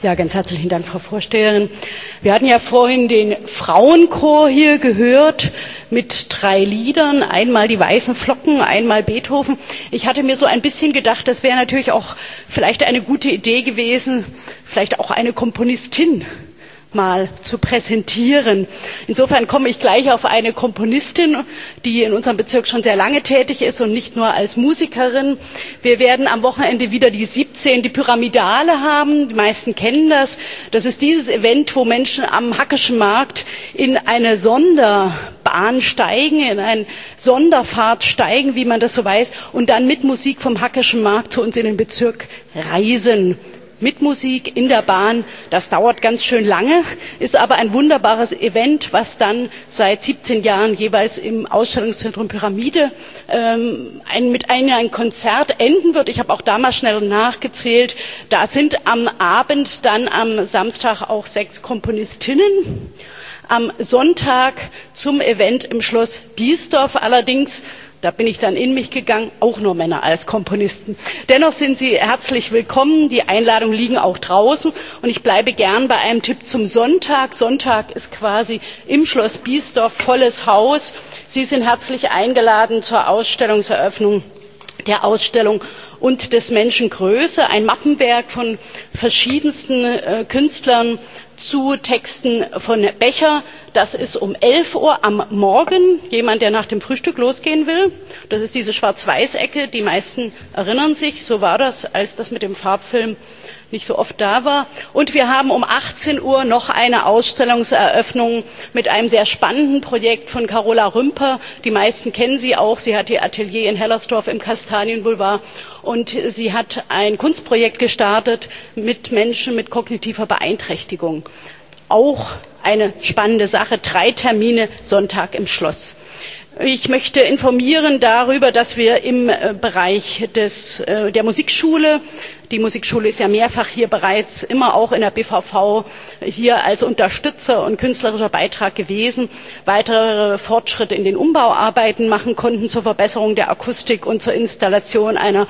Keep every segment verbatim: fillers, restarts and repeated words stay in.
Ja, ganz herzlichen Dank, Frau Vorsteherin. Wir hatten ja vorhin den Frauenchor hier gehört mit drei Liedern. Einmal die Weißen Flocken, einmal Beethoven. Ich hatte mir so ein bisschen gedacht, das wäre natürlich auch vielleicht eine gute Idee gewesen, vielleicht auch eine Komponistin mal zu präsentieren. Insofern komme ich gleich auf eine Komponistin, die in unserem Bezirk schon sehr lange tätig ist und nicht nur als Musikerin. Wir werden am Wochenende wieder die siebzehn, die Pyramidale haben. Die meisten kennen das. Das ist dieses Event, wo Menschen am Hackischen Markt in eine Sonderbahn steigen, in eine Sonderfahrt steigen, wie man das so weiß, und dann mit Musik vom Hackischen Markt zu uns in den Bezirk reisen. Mit Musik in der Bahn, das dauert ganz schön lange, ist aber ein wunderbares Event, was dann seit siebzehn Jahren jeweils im Ausstellungszentrum Pyramide ähm, ein, mit einem ein Konzert enden wird. Ich habe auch damals schnell nachgezählt, da sind am Abend dann am Samstag auch sechs Komponistinnen. Am Sonntag zum Event im Schloss Biesdorf allerdings, da bin ich dann in mich gegangen, auch nur Männer als Komponisten. Dennoch sind Sie herzlich willkommen. Die Einladungen liegen auch draußen. Und ich bleibe gern bei einem Tipp zum Sonntag. Sonntag ist quasi im Schloss Biesdorf volles Haus. Sie sind herzlich eingeladen zur Ausstellungseröffnung der Ausstellung und des Menschen Größe. Ein Mappenwerk von verschiedensten äh, Künstlern zu Texten von Becher. Das ist um elf Uhr am Morgen. Jemand, der nach dem Frühstück losgehen will. Das ist diese Schwarz-Weiß-Ecke. Die meisten erinnern sich, so war das, als das mit dem Farbfilm nicht so oft da war. Und wir haben um achtzehn Uhr noch eine Ausstellungseröffnung mit einem sehr spannenden Projekt von Carola Rümper. Die meisten kennen sie auch. Sie hat ihr Atelier in Hellersdorf im Kastanienboulevard. Und sie hat ein Kunstprojekt gestartet mit Menschen mit kognitiver Beeinträchtigung. Auch eine spannende Sache. Drei Termine, Sonntag im Schloss. Ich möchte informieren darüber, dass wir im Bereich des, der Musikschule, die Musikschule ist ja mehrfach hier bereits immer auch in der B V V hier als Unterstützer und künstlerischer Beitrag gewesen, weitere Fortschritte in den Umbauarbeiten machen konnten zur Verbesserung der Akustik und zur Installation einer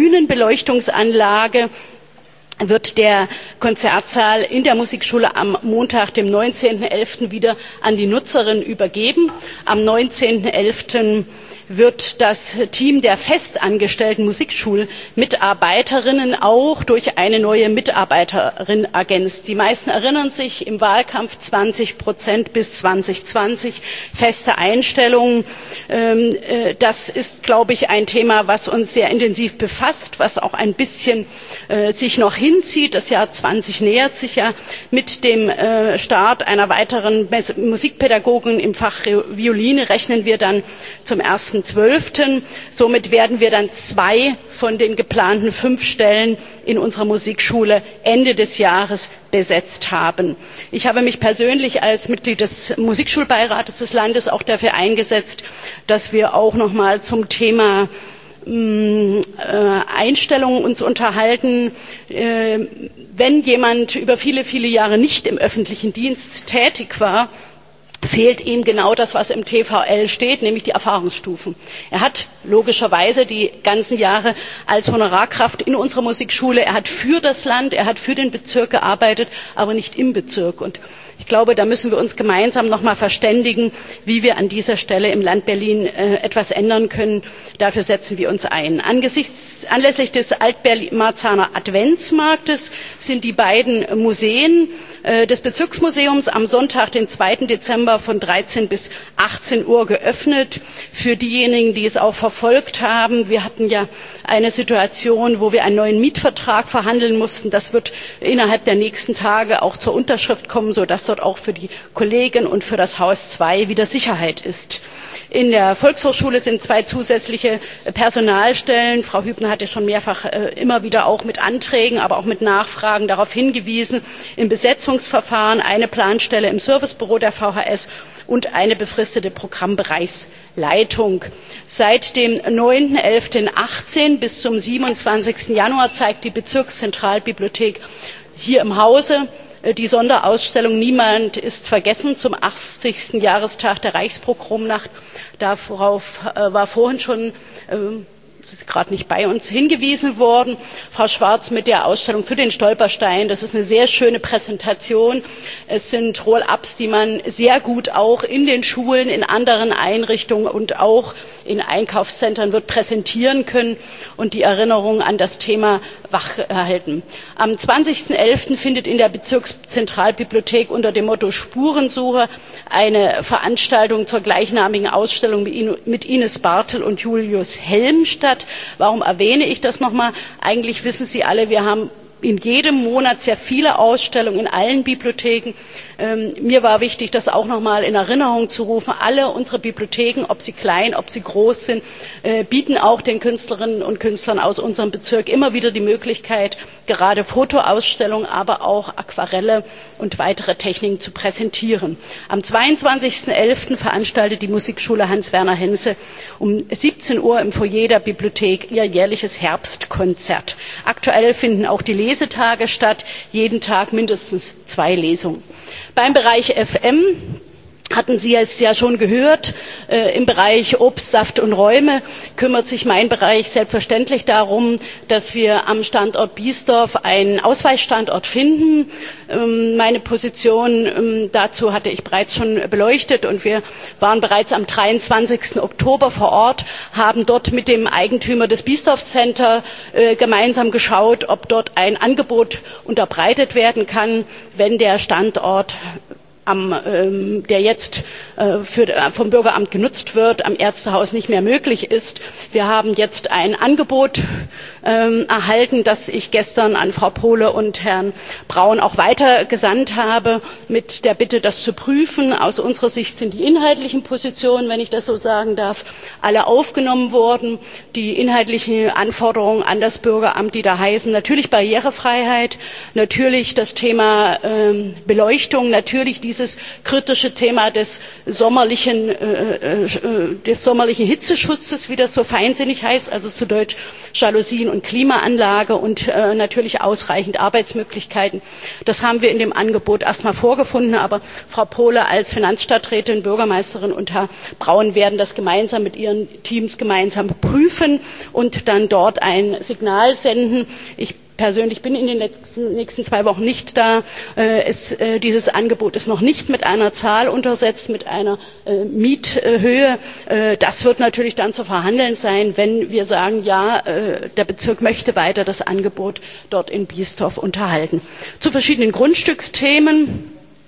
Bühnenbeleuchtungsanlage. Wird der Konzertsaal in der Musikschule am Montag, dem neunzehnten elften wieder an die Nutzerin übergeben. Am neunzehnten elften wird das Team der festangestellten Musikschulmitarbeiterinnen auch durch eine neue Mitarbeiterin ergänzt. Die meisten erinnern sich, im Wahlkampf zwanzig Prozent bis zwanzig zwanzig feste Einstellungen. Das ist, glaube ich, ein Thema, was uns sehr intensiv befasst, was auch ein bisschen sich noch hinzieht. Das Jahr zwanzig nähert sich ja mit dem Start einer weiteren Musikpädagogin im Fach Violine rechnen wir dann zum ersten zwölften Somit werden wir dann zwei von den geplanten fünf Stellen in unserer Musikschule Ende des Jahres besetzt haben. Ich habe mich persönlich als Mitglied des Musikschulbeirates des Landes auch dafür eingesetzt, dass wir auch noch mal zum Thema Einstellungen uns unterhalten. Wenn jemand über viele, viele Jahre nicht im öffentlichen Dienst tätig war, fehlt ihm genau das, was im T V L steht, nämlich die Erfahrungsstufen. Er hat logischerweise die ganzen Jahre als Honorarkraft in unserer Musikschule, er hat für das Land, er hat für den Bezirk gearbeitet, aber nicht im Bezirk. Und ich glaube, da müssen wir uns gemeinsam noch mal verständigen, wie wir an dieser Stelle im Land Berlin äh, etwas ändern können. Dafür setzen wir uns ein. Angesichts, anlässlich des Altmarzahner Adventsmarktes sind die beiden Museen äh, des Bezirksmuseums am Sonntag, den zweiten Dezember von dreizehn bis achtzehn Uhr geöffnet. Für diejenigen, die es auch verfolgt haben, wir hatten ja eine Situation, wo wir einen neuen Mietvertrag verhandeln mussten. Das wird innerhalb der nächsten Tage auch zur Unterschrift kommen, sodass dort auch für die Kollegen und für das Haus zwei wieder Sicherheit ist. In der Volkshochschule sind zwei zusätzliche Personalstellen. Frau Hübner hat ja schon mehrfach äh, immer wieder auch mit Anträgen, aber auch mit Nachfragen darauf hingewiesen, im Besetzungsverfahren eine Planstelle im Servicebüro der V H S und eine befristete Programmbereichsleitung. Seit dem neunten elften achtzehn bis zum siebenundzwanzigsten Januar zeigt die Bezirkszentralbibliothek hier im Hause die Sonderausstellung Niemand ist vergessen zum achtzigsten Jahrestag der Reichspogromnacht. Darauf äh, war vorhin schon äh, ist gerade nicht bei uns, hingewiesen worden. Frau Schwarz mit der Ausstellung zu den Stolpersteinen. Das ist eine sehr schöne Präsentation. Es sind Roll-ups, die man sehr gut auch in den Schulen, in anderen Einrichtungen und auch in Einkaufszentren wird präsentieren können und die Erinnerung an das Thema wachhalten. Am zwanzigsten elften findet in der Bezirkszentralbibliothek unter dem Motto Spurensuche eine Veranstaltung zur gleichnamigen Ausstellung mit Ines Bartel und Julius Helm statt. Warum erwähne ich das nochmal? Eigentlich wissen Sie alle, wir haben in jedem Monat sehr viele Ausstellungen in allen Bibliotheken. Ähm, mir war wichtig, das auch noch mal in Erinnerung zu rufen. Alle unsere Bibliotheken, ob sie klein, ob sie groß sind, äh, bieten auch den Künstlerinnen und Künstlern aus unserem Bezirk immer wieder die Möglichkeit, gerade Fotoausstellungen, aber auch Aquarelle und weitere Techniken zu präsentieren. Am zweiundzwanzigsten elften veranstaltet die Musikschule Hans-Werner Hense um siebzehn Uhr im Foyer der Bibliothek ihr jährliches Herbstkonzert. Aktuell finden auch die Lesetage statt, jeden Tag mindestens zwei Lesungen. Beim Bereich F M hatten Sie es ja schon gehört, äh, im Bereich Obst, Saft und Räume kümmert sich mein Bereich selbstverständlich darum, dass wir am Standort Biesdorf einen Ausweichstandort finden. Ähm, meine Position ähm, dazu hatte ich bereits schon beleuchtet und wir waren bereits am dreiundzwanzigsten Oktober vor Ort, haben dort mit dem Eigentümer des Biesdorf Center äh, gemeinsam geschaut, ob dort ein Angebot unterbreitet werden kann, wenn der Standort Am, ähm, der jetzt äh, für, äh, vom Bürgeramt genutzt wird, am Ärztehaus nicht mehr möglich ist. Wir haben jetzt ein Angebot ähm, erhalten, das ich gestern an Frau Pohle und Herrn Braun auch weitergesandt habe, mit der Bitte, das zu prüfen. Aus unserer Sicht sind die inhaltlichen Positionen, wenn ich das so sagen darf, alle aufgenommen worden. Die inhaltlichen Anforderungen an das Bürgeramt, die da heißen, natürlich Barrierefreiheit, natürlich das Thema ähm, Beleuchtung, natürlich die dieses kritische Thema des sommerlichen, äh, äh, des sommerlichen Hitzeschutzes, wie das so feinsinnig heißt, also zu Deutsch Jalousien und Klimaanlage und äh, natürlich ausreichend Arbeitsmöglichkeiten. Das haben wir in dem Angebot erstmal vorgefunden, aber Frau Pohle als Finanzstadträtin, Bürgermeisterin und Herr Braun werden das gemeinsam mit ihren Teams gemeinsam prüfen und dann dort ein Signal senden. Ich persönlich bin in den letzten, nächsten zwei Wochen nicht da. Äh, es, äh, dieses Angebot ist noch nicht mit einer Zahl untersetzt, mit einer äh, Miethöhe. Äh, das wird natürlich dann zu verhandeln sein, wenn wir sagen, ja, äh, der Bezirk möchte weiter das Angebot dort in Biesdorf unterhalten. Zu verschiedenen Grundstücksthemen.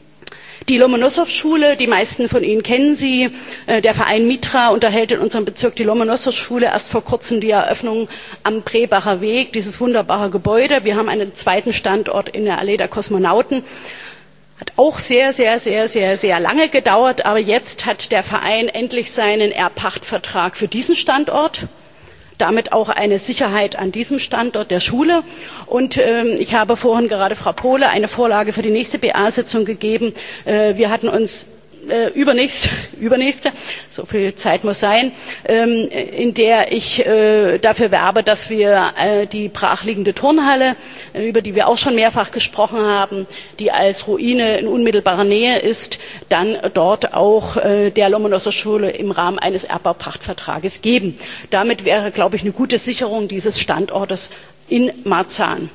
Die Lomonossow-Schule, die meisten von Ihnen kennen sie. Der Verein Mitra unterhält in unserem Bezirk die Lomonossow-Schule. Erst vor kurzem die Eröffnung am Brebacher Weg, dieses wunderbare Gebäude. Wir haben einen zweiten Standort in der Allee der Kosmonauten. Hat auch sehr, sehr, sehr, sehr, sehr lange gedauert. Aber jetzt hat der Verein endlich seinen Erbpachtvertrag für diesen Standort. Damit auch eine Sicherheit an diesem Standort der Schule. Und ähm, ich habe vorhin gerade Frau Pohle eine Vorlage für die nächste B A-Sitzung gegeben. Äh, wir hatten uns äh, übernächste, übernächste, so viel Zeit muss sein, ähm, in der ich äh, dafür werbe, dass wir äh, die brachliegende Turnhalle, äh, über die wir auch schon mehrfach gesprochen haben, die als Ruine in unmittelbarer Nähe ist, dann dort auch äh, der Lomonossow-Schule im Rahmen eines Erbbaupachtvertrages geben. Damit wäre, glaube ich, eine gute Sicherung dieses Standortes in Marzahn.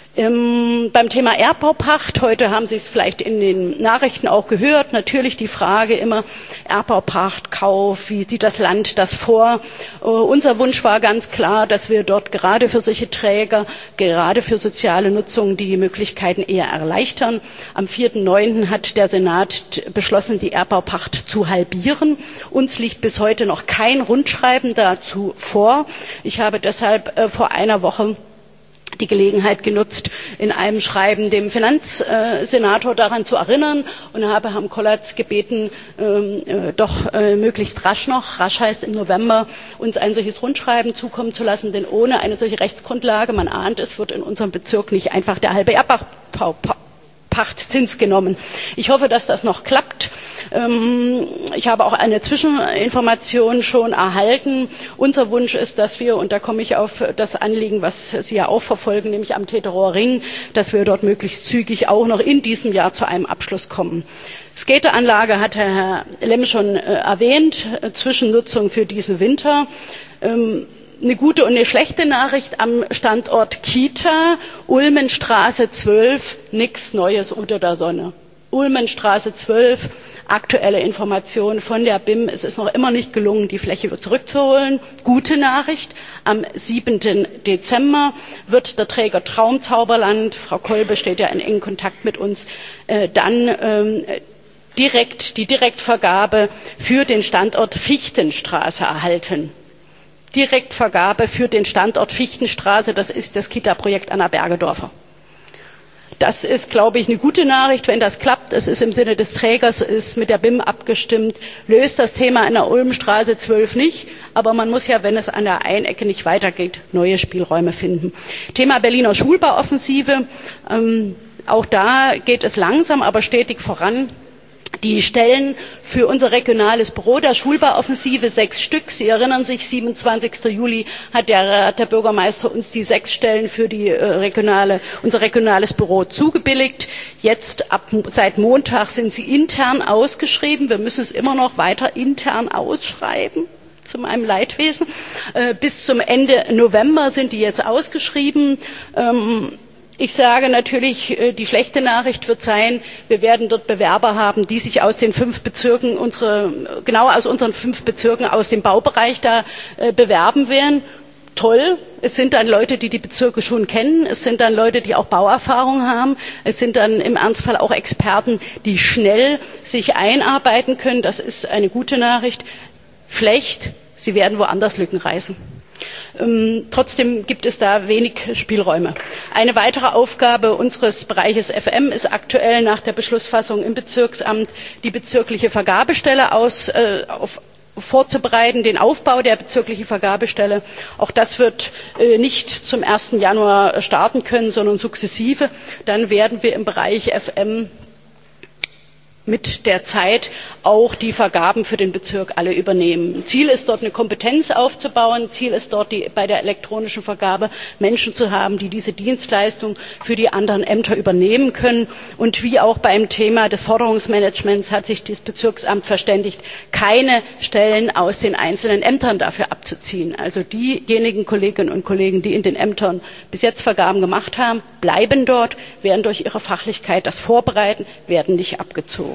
Ähm, beim Thema Erbbaupacht, heute haben Sie es vielleicht in den Nachrichten auch gehört, natürlich die Frage immer Erbbaupacht, Kauf, wie sieht das Land das vor? Äh, unser Wunsch war ganz klar, dass wir dort gerade für solche Träger, gerade für soziale Nutzung die Möglichkeiten eher erleichtern. Am vierten neunten hat der Senat beschlossen, die Erbbaupacht zu halbieren. Uns liegt bis heute noch kein Rundschreiben dazu vor. Ich habe deshalb äh, vor einer Woche die Gelegenheit genutzt, in einem Schreiben dem Finanzsenator daran zu erinnern und habe Herrn Kollatz gebeten, ähm, äh, doch äh, möglichst rasch noch, rasch heißt im November, uns ein solches Rundschreiben zukommen zu lassen, denn ohne eine solche Rechtsgrundlage, man ahnt, es wird in unserem Bezirk nicht einfach der halbe Erbpachtzins genommen. Ich hoffe, dass das noch klappt. Ich habe auch eine Zwischeninformation schon erhalten. Unser Wunsch ist, dass wir, und da komme ich auf das Anliegen, was Sie ja auch verfolgen, nämlich am Teterower Ring, dass wir dort möglichst zügig auch noch in diesem Jahr zu einem Abschluss kommen. Skateranlage hat Herr Lemm schon erwähnt, Zwischennutzung für diesen Winter. eine gute und eine schlechte Nachricht am Standort Kita, Ulmenstraße zwölf, nichts Neues unter der Sonne. Ulmenstraße zwölf, aktuelle Informationen von der B I M. Es ist noch immer nicht gelungen, die Fläche zurückzuholen. Gute Nachricht, am siebten Dezember wird der Träger Traumzauberland, Frau Kolbe steht ja in engem Kontakt mit uns, äh, dann ähm, direkt die Direktvergabe für den Standort Fichtenstraße erhalten. Direktvergabe für den Standort Fichtenstraße, das ist das Kita-Projekt Anna Bergedorfer. Das ist, glaube ich, eine gute Nachricht, wenn das klappt. Es ist im Sinne des Trägers, ist mit der B I M abgestimmt, löst das Thema in der Ulmstraße zwölf nicht. Aber man muss ja, wenn es an der Einecke nicht weitergeht, neue Spielräume finden. Thema Berliner Schulbauoffensive. Ähm, auch da geht es langsam, aber stetig voran. Die Stellen für unser regionales Büro der Schulbauoffensive, sechs Stück. Sie erinnern sich, siebenundzwanzigsten Juli hat der, hat der Bürgermeister uns die sechs Stellen für die, äh, regionale, unser regionales Büro zugebilligt. Jetzt, ab, seit Montag sind sie intern ausgeschrieben. Wir müssen es immer noch weiter intern ausschreiben. Zu meinem Leidwesen. Äh, bis zum Ende November sind die jetzt ausgeschrieben. Ähm, Ich sage natürlich, die schlechte Nachricht wird sein, wir werden dort Bewerber haben, die sich aus den fünf Bezirken, unsere, genau aus unseren fünf Bezirken aus dem Baubereich da äh, bewerben werden. Toll, es sind dann Leute, die die Bezirke schon kennen, es sind dann Leute, die auch Bauerfahrung haben, es sind dann im Ernstfall auch Experten, die schnell sich einarbeiten können. Das ist eine gute Nachricht. Schlecht, sie werden woanders Lücken reißen. Ähm, trotzdem gibt es da wenig Spielräume. Eine weitere Aufgabe unseres Bereiches F M ist aktuell nach der Beschlussfassung im Bezirksamt die bezirkliche Vergabestelle aus, äh, auf, vorzubereiten, den Aufbau der bezirklichen Vergabestelle. Auch das wird äh, nicht zum ersten Januar starten können, sondern sukzessive. Dann werden wir im Bereich F M mit der Zeit auch die Vergaben für den Bezirk alle übernehmen. Ziel ist dort, eine Kompetenz aufzubauen. Ziel ist dort, die, bei der elektronischen Vergabe Menschen zu haben, die diese Dienstleistung für die anderen Ämter übernehmen können. Und wie auch beim Thema des Forderungsmanagements hat sich das Bezirksamt verständigt, keine Stellen aus den einzelnen Ämtern dafür abzuziehen. Also diejenigen Kolleginnen und Kollegen, die in den Ämtern bis jetzt Vergaben gemacht haben, bleiben dort, werden durch ihre Fachlichkeit das vorbereiten, werden nicht abgezogen.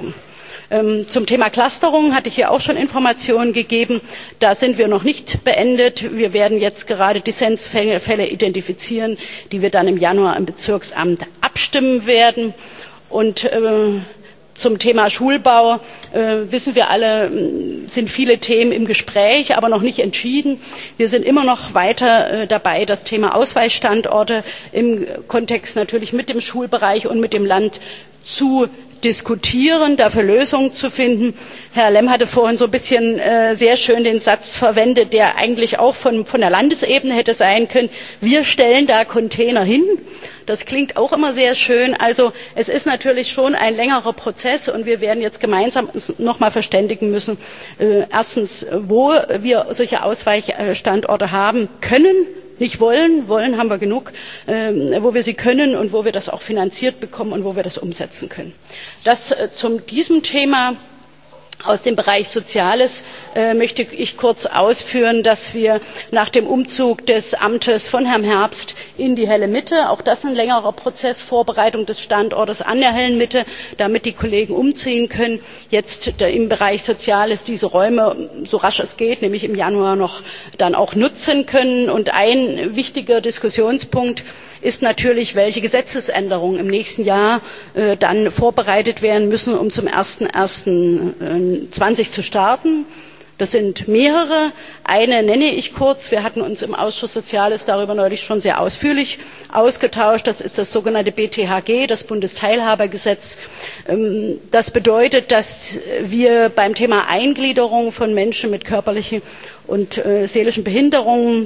Zum Thema Clusterung hatte ich hier auch schon Informationen gegeben. Da sind wir noch nicht beendet. Wir werden jetzt gerade Dissensfälle identifizieren, die wir dann im Januar im Bezirksamt abstimmen werden. Und äh, zum Thema Schulbau äh, wissen wir alle, sind viele Themen im Gespräch, aber noch nicht entschieden. Wir sind immer noch weiter äh, dabei, das Thema Ausweichstandorte im Kontext natürlich mit dem Schulbereich und mit dem Land zu diskutieren, dafür Lösungen zu finden. Herr Lemm hatte vorhin so ein bisschen äh, sehr schön den Satz verwendet, der eigentlich auch von, von der Landesebene hätte sein können. Wir stellen da Container hin. Das klingt auch immer sehr schön. Also es ist natürlich schon ein längerer Prozess und wir werden jetzt gemeinsam uns noch mal verständigen müssen. Äh, erstens, wo wir solche Ausweichstandorte haben können. Nicht wollen, wollen haben wir genug, äh, wo wir sie können und wo wir das auch finanziert bekommen und wo wir das umsetzen können. Das äh, zum diesem Thema. Aus dem Bereich Soziales äh, möchte ich kurz ausführen, dass wir nach dem Umzug des Amtes von Herrn Herbst in die Helle Mitte, auch das ein längerer Prozess, Vorbereitung des Standortes an der Hellen Mitte, damit die Kollegen umziehen können, jetzt äh, im Bereich Soziales diese Räume, so rasch es geht, nämlich im Januar noch dann auch nutzen können. Und ein wichtiger Diskussionspunkt ist natürlich, welche Gesetzesänderungen im nächsten Jahr äh, dann vorbereitet werden müssen, um zum ersten ersten zwanzig zu starten. Das sind mehrere. Eine nenne ich kurz. Wir hatten uns im Ausschuss Soziales darüber neulich schon sehr ausführlich ausgetauscht. Das ist das sogenannte B T H G, das Bundesteilhabergesetz. Das bedeutet, dass wir beim Thema Eingliederung von Menschen mit körperlichen und seelischen Behinderungen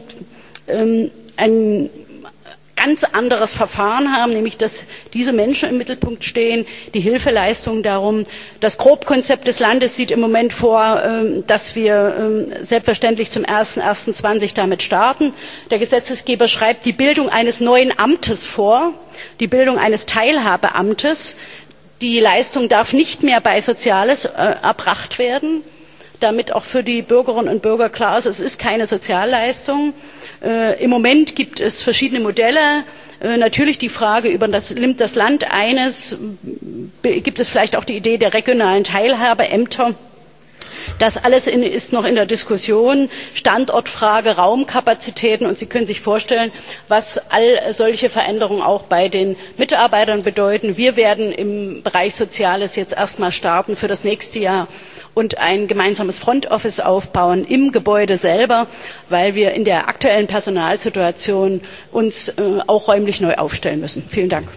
ein ganz anderes Verfahren haben, nämlich dass diese Menschen im Mittelpunkt stehen, die Hilfeleistungen darum. Das Grobkonzept des Landes sieht im Moment vor, dass wir selbstverständlich zum ersten ersten zwanzig damit starten. Der Gesetzgeber schreibt die Bildung eines neuen Amtes vor, die Bildung eines Teilhabeamtes. Die Leistung darf nicht mehr bei Soziales erbracht werden. damit auch für die Bürgerinnen und Bürger klar ist, es ist keine Sozialleistung. Äh, Im Moment gibt es verschiedene Modelle. Äh, natürlich die Frage, über das, nimmt das Land eines, gibt es vielleicht auch die Idee der regionalen Teilhabeämter. Das alles in, ist noch in der Diskussion. Standortfrage, Raumkapazitäten, und Sie können sich vorstellen, was all solche Veränderungen auch bei den Mitarbeitern bedeuten. Wir werden im Bereich Soziales jetzt erstmal starten für das nächste Jahr und ein gemeinsames Front Office aufbauen im Gebäude selber, weil wir in der aktuellen Personalsituation uns äh, auch räumlich neu aufstellen müssen. Vielen Dank.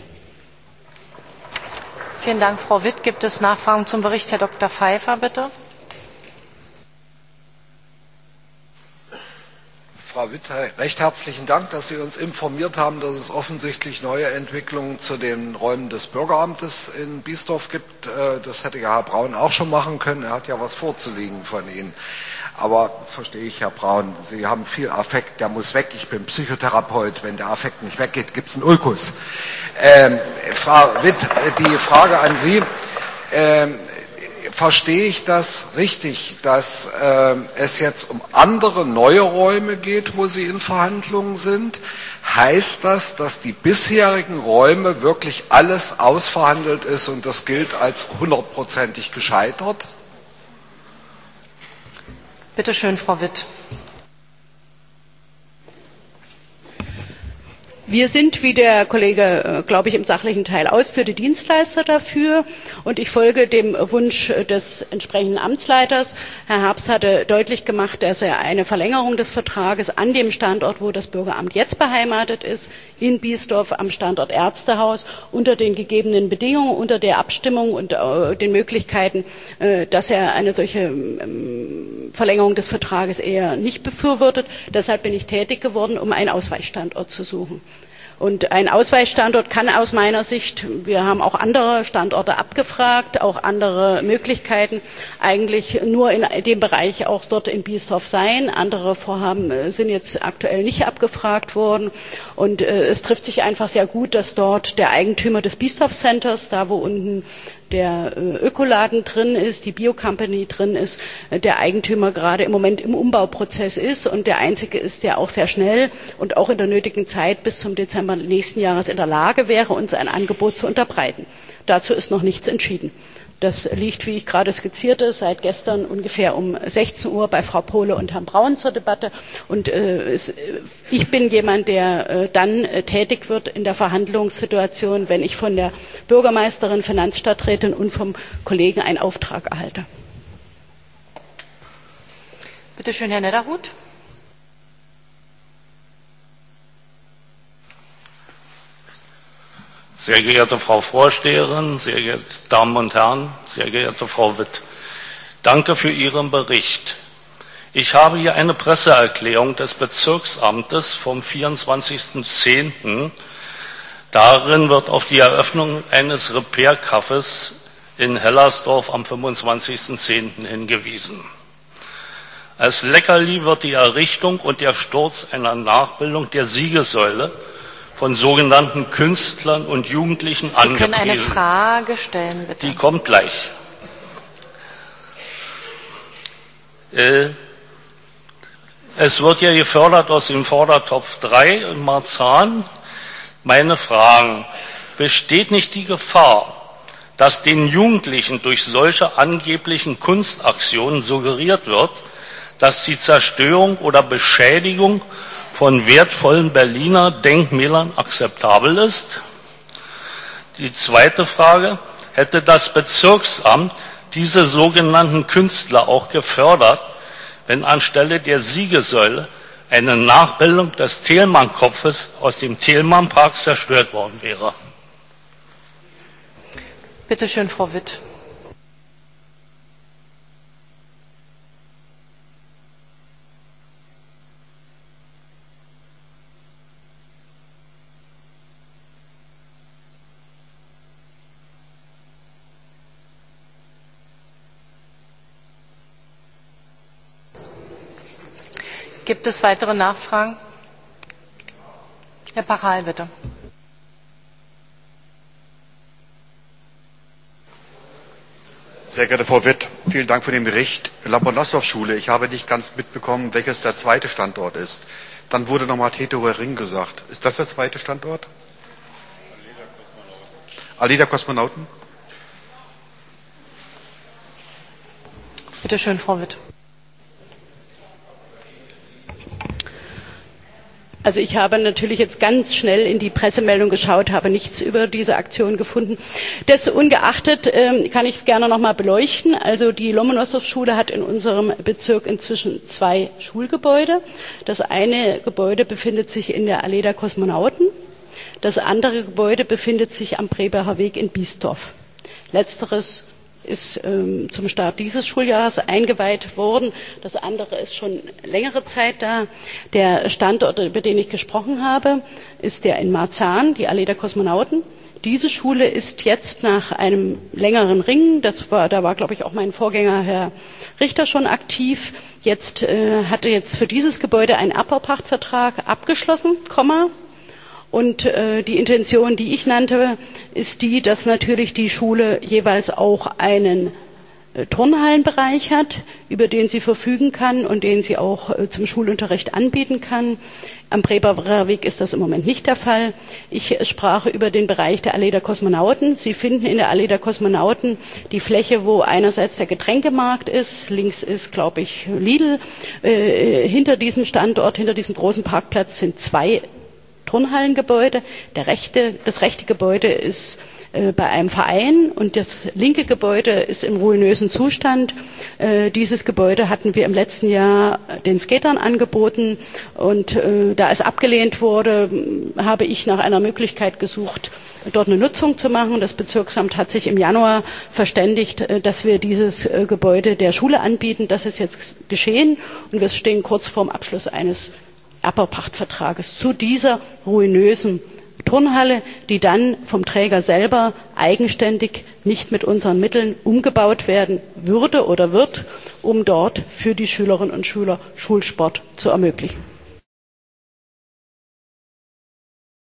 Vielen Dank, Frau Witt. Gibt es Nachfragen zum Bericht? Herr Doktor Pfeiffer, bitte. Frau Witt, recht herzlichen Dank, dass Sie uns informiert haben, dass es offensichtlich neue Entwicklungen zu den Räumen des Bürgeramtes in Biesdorf gibt. Das hätte ja Herr Braun auch schon machen können. Er hat ja was vorzulegen von Ihnen. Aber verstehe ich, Herr Braun, Sie haben viel Affekt, der muss weg. Ich bin Psychotherapeut. Wenn der Affekt nicht weggeht, gibt es einen Ulkus. Ähm, Frau Witt, die Frage an Sie. Ähm, Verstehe ich das richtig, dass äh, es jetzt um andere neue Räume geht, wo Sie in Verhandlungen sind? Heißt das, dass die bisherigen Räume wirklich alles ausverhandelt ist und das gilt als hundertprozentig gescheitert? Bitte schön, Frau Witt. Wir sind, wie der Kollege, glaube ich, im sachlichen Teil ausführte, Dienstleister dafür, und ich folge dem Wunsch des entsprechenden Amtsleiters. Herr Herbst hatte deutlich gemacht, dass er eine Verlängerung des Vertrages an dem Standort, wo das Bürgeramt jetzt beheimatet ist, in Biesdorf am Standort Ärztehaus, unter den gegebenen Bedingungen, unter der Abstimmung und äh, den Möglichkeiten, äh, dass er eine solche ähm, Verlängerung des Vertrages eher nicht befürwortet. Deshalb bin ich tätig geworden, um einen Ausweichstandort zu suchen. Und ein Ausweichstandort kann aus meiner Sicht, wir haben auch andere Standorte abgefragt, auch andere Möglichkeiten, eigentlich nur in dem Bereich auch dort in Biesdorf sein. Andere Vorhaben sind jetzt aktuell nicht abgefragt worden. Und äh, es trifft sich einfach sehr gut, dass dort der Eigentümer des Biesdorf Centers, da wo unten der Ökoladen drin ist, die Bio-Company drin ist, der Eigentümer gerade im Moment im Umbauprozess ist und der einzige ist, der auch sehr schnell und auch in der nötigen Zeit bis zum Dezember nächsten Jahres in der Lage wäre, uns ein Angebot zu unterbreiten. Dazu ist noch nichts entschieden. Das liegt, wie ich gerade skizzierte, seit gestern ungefähr um sechzehn Uhr bei Frau Pohle und Herrn Braun zur Debatte. Und äh, es, ich bin jemand, der äh, dann äh, tätig wird in der Verhandlungssituation, wenn ich von der Bürgermeisterin, Finanzstadträtin und vom Kollegen einen Auftrag erhalte. Bitte schön, Herr Nedderhuth. Sehr geehrte Frau Vorsteherin, sehr geehrte Damen und Herren, sehr geehrte Frau Witt, danke für Ihren Bericht. Ich habe hier eine Presseerklärung des Bezirksamtes vom vierundzwanzigsten zehnten Darin wird auf die Eröffnung eines Repair-Cafés in Hellersdorf am fünfundzwanzigsten zehnten hingewiesen. Als Leckerli wird die Errichtung und der Sturz einer Nachbildung der Siegessäule von sogenannten Künstlern und Jugendlichen angepriesen. Sie können eine Frage stellen, bitte. Die kommt gleich. Äh, es wird ja gefördert aus dem Fördertopf drei in Marzahn. Meine Fragen: Besteht nicht die Gefahr, dass den Jugendlichen durch solche angeblichen Kunstaktionen suggeriert wird, dass die Zerstörung oder Beschädigung von wertvollen Berliner Denkmälern akzeptabel ist? Die zweite Frage: Hätte das Bezirksamt diese sogenannten Künstler auch gefördert, wenn anstelle der Siegessäule eine Nachbildung des Thälmann-Kopfes aus dem Thälmann-Park zerstört worden wäre? Bitte schön, Frau Witt. Gibt es weitere Nachfragen? Herr Pachal, bitte. Sehr geehrte Frau Witt, vielen Dank für den Bericht. Lomonossow-Schule, ich habe nicht ganz mitbekommen, welches der zweite Standort ist. Dann wurde nochmal Teterower Ring gesagt. Ist das der zweite Standort? Allee der Kosmonauten? Bitte schön, Frau Witt. Also ich habe natürlich jetzt ganz schnell in die Pressemeldung geschaut, habe nichts über diese Aktion gefunden. Das ungeachtet ähm, kann ich gerne noch mal beleuchten. Also die Lomonossow-Schule hat in unserem Bezirk inzwischen zwei Schulgebäude. Das eine Gebäude befindet sich in der Allee der Kosmonauten. Das andere Gebäude befindet sich am Brebacher Weg in Biesdorf. Letzteres ist ähm, zum Start dieses Schuljahres eingeweiht worden. Das andere ist schon längere Zeit da. Der Standort, über den ich gesprochen habe, ist der in Marzahn, die Allee der Kosmonauten. Diese Schule ist jetzt nach einem längeren Ringen, das war, da war, glaube ich, auch mein Vorgänger, Herr Richter, schon aktiv. Jetzt äh, hatte jetzt für dieses Gebäude einen Abbaupachtvertrag abgeschlossen, Komma. Und äh, die Intention, die ich nannte, ist die, dass natürlich die Schule jeweils auch einen äh, Turnhallenbereich hat, über den sie verfügen kann und den sie auch äh, zum Schulunterricht anbieten kann. Am Brebacher Weg ist das im Moment nicht der Fall. Ich sprach über den Bereich der Allee der Kosmonauten. Sie finden in der Allee der Kosmonauten die Fläche, wo einerseits der Getränkemarkt ist, links ist, glaube ich, Lidl. Äh, hinter diesem Standort, hinter diesem großen Parkplatz sind zwei Turnhallengebäude. Der rechte, das rechte Gebäude ist äh, bei einem Verein und das linke Gebäude ist im ruinösen Zustand. Äh, dieses Gebäude hatten wir im letzten Jahr den Skatern angeboten und äh, da es abgelehnt wurde, habe ich nach einer Möglichkeit gesucht, dort eine Nutzung zu machen. Das Bezirksamt hat sich im Januar verständigt, äh, dass wir dieses äh, Gebäude der Schule anbieten. Das ist jetzt geschehen und wir stehen kurz vorm Abschluss eines Abbaupachtvertrages zu dieser ruinösen Turnhalle, die dann vom Träger selber eigenständig nicht mit unseren Mitteln umgebaut werden würde oder wird, um dort für die Schülerinnen und Schüler Schulsport zu ermöglichen.